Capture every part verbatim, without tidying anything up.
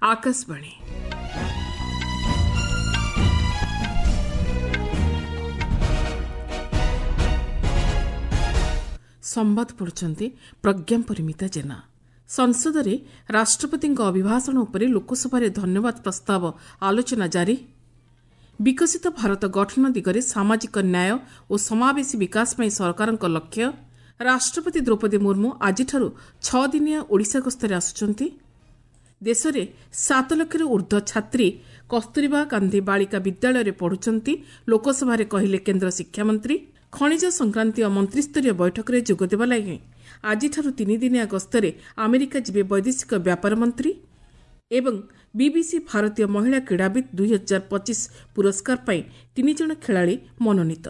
आकाशवाणी संवाद पढ़ुचंती प्रज्ञा परिमिता जेना। संसद में राष्ट्रपति अभिभाषण उपरे लोकसभा धन्यवाद प्रस्ताव आलोचना जारी। विकसित भारत गठन दिगरे सामाजिक न्याय और समावेशी विकास में सरकार लक्ष्य। राष्ट्रपति द्रौपदी मुर्मू आज छह दिनिया ओडिशा गस्तरे आसुचंती। देश में सात लाख ऊर्ध्व छात्री कस्तूरबा गांधी बालिका विद्यालय पढ़ुचंती। लोकसभा कहले केन्द्र शिक्षा मंत्री। खनिज संक्रांतीय मंत्रिस्तरीय बैठक में जोगदेवा लगी आज तीन दिनिया गस्तरे अमेरिका जिबे वैदेशिक व्यापार मंत्री। एवं बीबीसी भारतीय महिला क्रीड़ाविद दुई हजार पच्चीस पुरस्कार पाई तीन जन खेलाड़ी मनोनीत।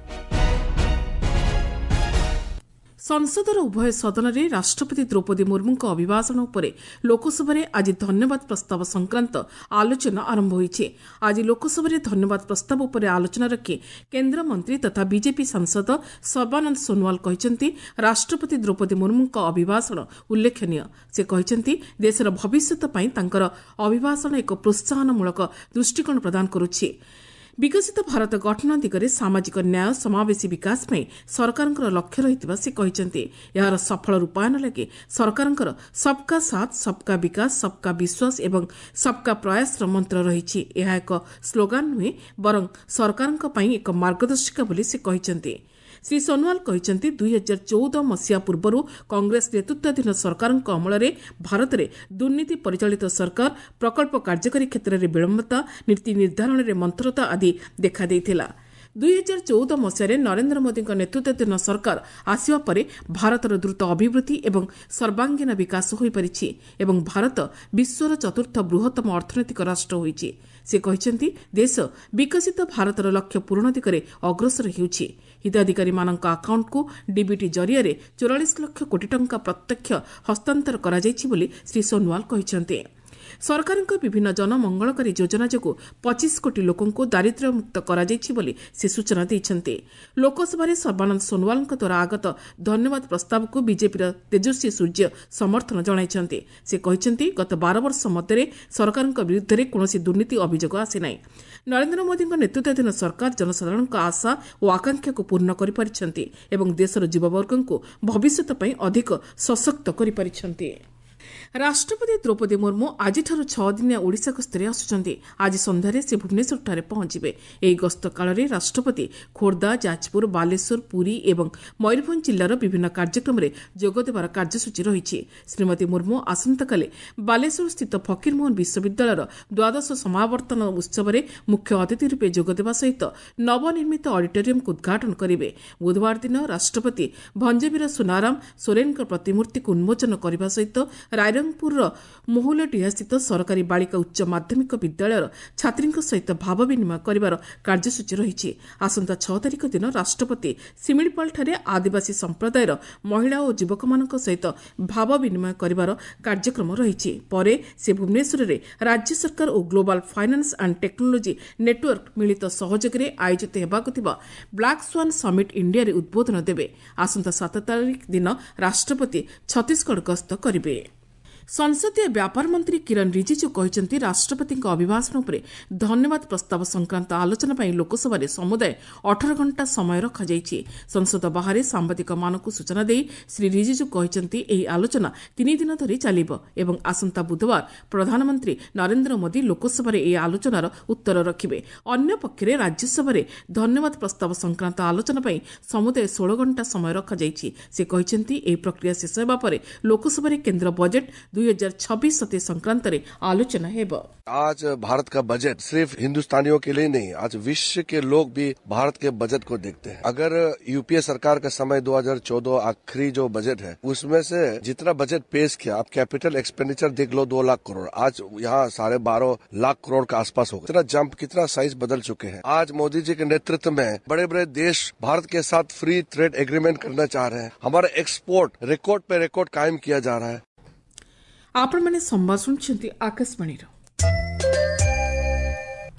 संसदर उभय सदन में राष्ट्रपति द्रौपदी मुर्मू अभिभाषण उपरे लोकसभा आज धन्यवाद प्रस्ताव संक्रांत आलोचना आरंभ होईछि। आज लोकसभा धन्यवाद प्रस्ताव उपरे आलोचना रखी केन्द्र मंत्री तथा बीजेपी सांसद सर्बानंद सोनोवाल कहते राष्ट्रपति द्रौपदी मुर्मू अभिभाषण उल्लेखनीय। से कहते देशर भविष्यत पई तांकर अभिभाषण एक प्रोत्साहनमूलक दृष्टिकोण प्रदान करुछि। विकसित भारत गठन दिगरे सामाजिक न्याय समावेशी विकास में सरकार लक्ष्य रही से कहते यार सफल रूपायन लगे सरकार सबका साथ सबका विकास सबका विश्वास एवं सबका प्रयास मंत्र रही। यह एक स्लोगान नुहे बरं सरकार एक मार्गदर्शिका बोली से कहते। श्री सोनोवाल कहते दुई हजार चौदह मसीहा पूर्व कांग्रेस नेतृत्वाधीन सरकार अमल में भारत में दुर्नीति परिचालित सरकार प्रकल्प कार्यकारी क्षेत्र में विलंबता नीति निर्धारण में मंथरता आदि देखा देइथिला। दुई हजार चौदह मसीह नरेन्द्र मोदी नेतृत्वाधीन सरकार आसिबा परे भारतर द्रुत अभिवृद्धि एवं सर्वांगीन विकास हो पारिछि एवं भारत विश्वर चतुर्थ बृहत्तम अर्थनैतिक राष्ट्र होइछि। से कहते देश विकसित भारतर लक्ष्य पूरण दिगरे अग्रसर हेउछि। हिताधिकारी मानक आकाउंट को डीबीटी जरिया चौरालीस लाख कोटी टंका प्रत्यक्ष हस्तांतर करा जाइछि बोली श्री सोनोवाल कहते। सरकार विभिन्न जनमंगलकारी योजना जो पच्चीस कोटी लोकों दारिद्र्य मुक्त करा जाइछि बोली से सूचना देइछन्ते। लोकसभा सर्बानंद सोनोवाल द्वारा आगत धन्यवाद प्रस्ताव को बीजेपी तेजस्वी सूर्य समर्थन जणाइछन्ते। से कहते गत बारह वर्ष मध्य सरकार विरुद्ध में कौन दुर्नीति अभियोग आसी ना। नरेन्द्र मोदी नेतृत्वाधीन सरकार जनसाधारण आशा और आकांक्षा को पूर्ण कर पारिछन्ति एवं देशर युववर्ग को भविष्यत पई अधिक सशक्त कर पारिछन्ति। राष्ट्रपति द्रौपदी मुर्मू आज छह दिनिया ओडिशा गस्तरे आसुचंती। आज संध्यारे से भुवनेश्वर पहुंचे। ଏହି गस्त काल राष्ट्रपति खोर्धा जाजपुर बालेश्वर पुरी एवं मयूरभंज जिलार विभिन्न कार्यक्रम में जोगदेवार कार्यसूची रही। श्रीमती मुर्मू आसंताकाली बालेश्वर स्थित फकीरमोहन विश्वविद्यालय द्वादश समावर्तन उत्सव में मुख्य अतिथि रूपे जोगदेवा सहित नवनिर्मित ऑडिटोरियम को उद्घाटन करेंगे। बुधवार दिन राष्ट्रपति भंजवीर सुनाराम सोरेन प्रतिमूर्ति को उन्मोचन करने सहित रायरंगपुर मोहुलडिहा स्थित सरकारी बालिका उच्च माध्यमिक विद्यालय छात्री सहित भाव विनिमय कर कार्यसूची रही। आसंता छह तारिख दिन राष्ट्रपति सिमिलपाल आदिवासी संप्रदायर महिला और युवक मान सहित भाव विनिमय कर कार्यक्रम रही। पर से भुवनेश्वर में राज्य सरकार और global finance and technology network मिलित सहयोग में आयोजित होगाक ब्लैक स्वान समिट इंडिया रे उद्बोधन देवे। आसंता सात तारिख दिन राष्ट्रपति छत्तीसगढ़ गस्त करेंगे। संसदीय व्यापार मंत्री किरण रिजिजू कहते राष्ट्रपति अभिभाषण उपरे धन्यवाद प्रस्ताव संक्रांत आलोचना पर लोकसभा समुदाय अठारह घंटा समय रखाଯାଇଛି। संसद बाहर सांबादिक मानक सूचना दे श्री रिजिजू कहते ଏହି आलोचना तीन दिन धरी चलिब एवं आसंता बुधवार प्रधानमंत्री नरेंद्र मोदी लोकसभा ଏହି आलोचनार उत्तर रखिबे। अन्य पक्षरे राज्यसभा धन्यवाद प्रस्ताव संक्रांत आलोचना पर समुदाय सोलह घंटा समय रखाଯାଇଛି। से कहते ଏହି प्रक्रिया शेष होगा पर लोकसभा केन्द्र बजेट दुई हजार छब्बीस सत्ताईस संक्रांत आलोचना है। आज भारत का बजट सिर्फ हिंदुस्तानियों के लिए नहीं, आज विश्व के लोग भी भारत के बजट को देखते हैं। अगर यूपीए सरकार का समय दो हजार चौदह आखिरी जो बजट है उसमें से जितना बजट पेश किया, आप कैपिटल एक्सपेंडिचर देख लो दो लाख करोड़, आज यहाँ साढ़े बारह लाख करोड़ का आसपास होगा। कितना जंप, कितना साइज बदल चुके हैं। आज मोदी जी के नेतृत्व में बड़े बड़े देश भारत के साथ फ्री ट्रेड एग्रीमेंट करना चाह रहे हैं। हमारा एक्सपोर्ट रिकॉर्ड पे रिकॉर्ड कायम किया जा रहा है। आपण मैंने संवाद सुनछंती आकाशवाणी।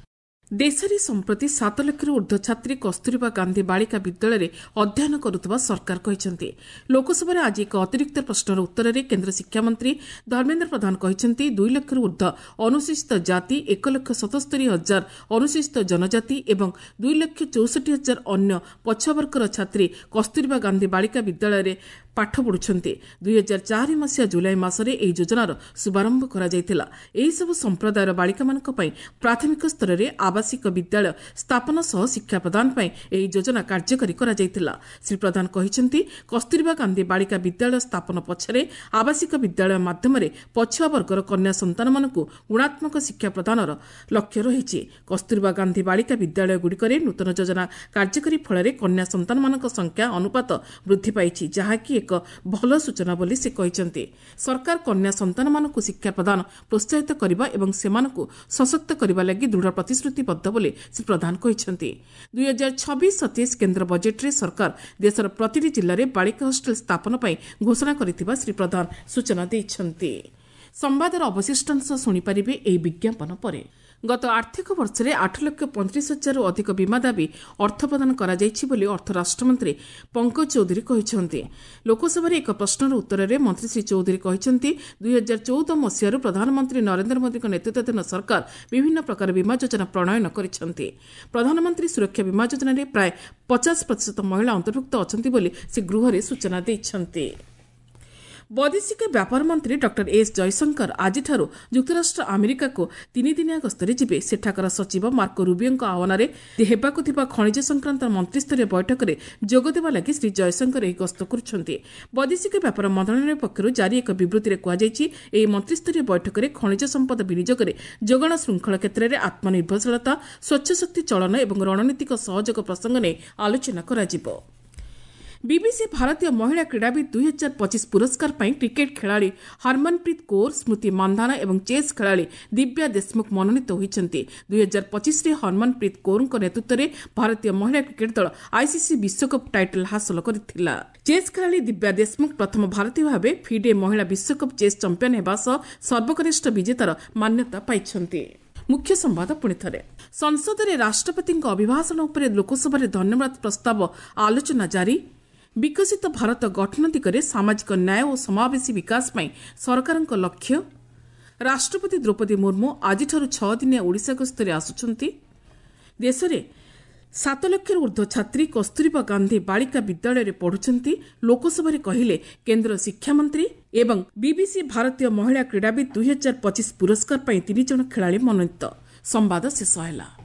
देशରେ संप्रति सात लक्षରୁ ऊर्ध्व छात्री कस्तूरबा गांधी बालिका विद्यालय अध्ययन करुवा सरकार कहते। लोकसभा आज एक अतिरिक्त प्रश्नर उत्तर में केन्द्र शिक्षामंत्री धर्मेन्द्र प्रधान कहते दुई लक्षरू ऊर्ध्व अनुसूचित जाति एक लक्ष सतस्तरी हजार अनुसूचित जनजाति एवं दुई लक्ष चौसठी हजार अन्य पछुआवर्गर छात्री कस्तूरबा गांधी बालिका विद्यालय पाठ पढ़ुंटे। दुई हजार चार मसीहा जुलाई मासरे एही योजनार शुभारंभ करा जायतिला। एही सब संप्रदायर बालिका मानक पई प्राथमिक स्तर में आवासिक विद्यालय स्थापन सह शिक्षा प्रदान पई एही योजना कार्यकारी करा जायतिला। श्री प्रधान कहिसेंति कस्तूरबा गांधी बालिका विद्यालय स्थापन पछरे आवासिक विद्यालय माध्यम पछुआ वर्गर कन्या संतान मानकु गुणात्मक शिक्षा प्रदानर लक्ष्य रहिछि। कस्तूरबा गांधी बालिका विद्यालय गुड़िकरे नूतन योजना कार्यकारी फल कन्या संतान मानक संख्या अनुपात वृद्धि पाइछि, जहाँकि एक भल सूचना बोली से कहते। सरकार कन्या संतान मानकु शिक्षा प्रदान प्रोत्साहित करबा एवं सेमानकु सशक्त करबा लागि दृढ़ प्रतिश्रुतिबद्ध बोली श्री प्रधान कहते। दुई हजार छब्बीस सतैश केन्द्र बजेट रे सरकार देशर प्रतिटी जिल्ला रे बालिका हॉस्टल स्थापन पई घोषणा करथिबा श्री प्रधान सूचना दैछन्ति। संवादर अवशिष्टांश शुणिपारे एही विज्ञापन परे। गत आर्थिक वर्ष में आठ लक्ष पैंतीस हजार अधिक बीमा दाबी अर्थ प्रदान करा जायछि बोली अर्थ राष्ट्रमंत्री पंकज चौधरी कहते। लोकसभा एक प्रश्नर उत्तर में मंत्री श्री चौधरी कहते दुई हजार चौदह मसीह प्रधानमंत्री नरेंद्र मोदी नेतृत्वाधीन सरकार विभिन्न प्रकार बीमा योजना प्रणयन करिसेंति। प्रधानमंत्री सुरक्षा बीमा योजना में प्राय पचास प्रतिशत महिला अंतर्भुक्त अछंती बोली से गृह में सूचना दैछन्ति। वैदेशिक व्यापार मंत्री डॉक्टर एस जयशंकर आज युक्तराष्ट्र अमेरिका को तीन दिनिया गस्तरे जिबे। सेठाकर सचिव मार्को रूबियों आह्वान हेबाकु थिबा खनिज संक्रांत मंत्रिस्तरीय बैठक में जोगदेवा लगी श्री जयशंकर एही गस्त करुछन्ति। वैदेशिक व्यापार मंत्रालय पक्षरु जारी एक विबृत्ति में कहुଯାଇଛି एही मंत्रिस्तरीय बैठक में खनिज संपद विनियोग में जोगाण श्रृंखला क्षेत्र में आत्मनिर्भरशीलता स्वच्छ शक्ति चलन और रणनीतिक सहयोग प्रसंग नहीं आलोचना कराजिबो। बीबीसी भारतीय महिला क्रीड़ाविद दुई हजार पच्चीस पुरस्कार पर क्रिकेट खिलाड़ी हरमनप्रीत कौर, स्मृति मांधाना और चेस खिलाड़ी दिव्या देशमुख मनोनीत होती। दुई हजार पच्चीस हरमनप्रीत कौर नेतृत्व में भारतीय महिला क्रिकेट दल आईसीसी विश्वकप टाइटल हासिल करथिला। चेस खिलाड़ी दिव्या देशमुख प्रथम भारतीय भाव फिडे महिला विश्वकप चेस चंपियन होगा सह सर्वकनिष्ठ विजेतार मान्यता पाइछन्ति। मुख्य संवाद पुणी थे। संसद में राष्ट्रपति अभिभाषण उपर लोकसभा धन्यवाद प्रस्ताव आलोचना जारी। विकसित भारत गठन दिगरे सामाजिक न्याय और समावेशी विकास पर सरकार लक्ष्य। राष्ट्रपति द्रौपदी मुर्मू आज छह दिनिया ओडिशा गस्तरे आसुछन्ति। देश में सात लक्ष ऊर्ध्व छात्री कस्तूरबा गांधी बालिका विद्यालय में पढ़ुछन्ति। लोकसभा कहले केन्द्र शिक्षा मंत्री एवं बीबीसी भारतीय महिला क्रीड़ाविद दुई हजार पच्चीस पुरस्कार पर तीन जन खिलाड़ी मनोनीत। संवाद शेष है।